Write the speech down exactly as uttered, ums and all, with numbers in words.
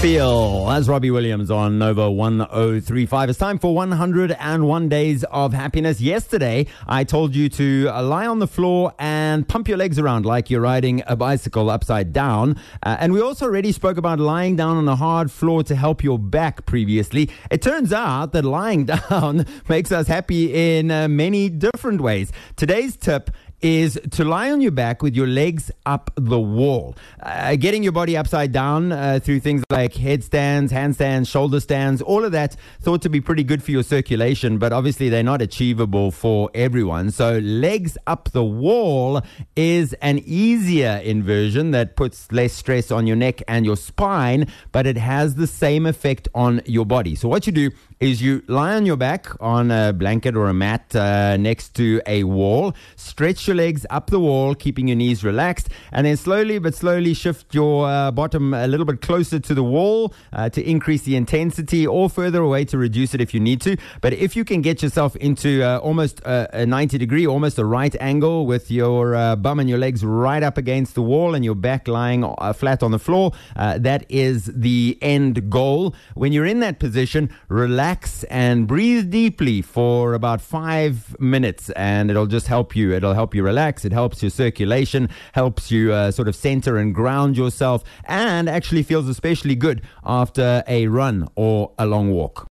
Feel as Robbie Williams on Nova one oh three five. It's time for one hundred one Days of Happiness. Yesterday, I told you to uh, lie on the floor and pump your legs around like you're riding a bicycle upside down. Uh, and we also already spoke about lying down on a hard floor to help your back previously. It turns out that lying down makes us happy in uh, many different ways. Today's tip is to lie on your back with your legs up the wall. Uh, getting your body upside down uh, through things like headstands, handstands, shoulder stands, all of that thought to be pretty good for your circulation, but obviously they're not achievable for everyone. So legs up the wall is an easier inversion that puts less stress on your neck and your spine, but it has the same effect on your body. So what you do is you lie on your back on a blanket or a mat uh, next to a wall, stretch your legs up the wall, keeping your knees relaxed, and then slowly but slowly shift your uh, bottom a little bit closer to the wall uh, to increase the intensity, or further away to reduce it if you need to. But if you can get yourself into uh, almost a, a ninety degree, almost a right angle with your uh, bum and your legs right up against the wall and your back lying uh, flat on the floor, uh, that is the end goal. When you're in that position, relax and breathe deeply for about five minutes, and it'll just help you. It'll help you relax. It helps your circulation, helps you uh, sort of center and ground yourself, and actually feels especially good after a run or a long walk.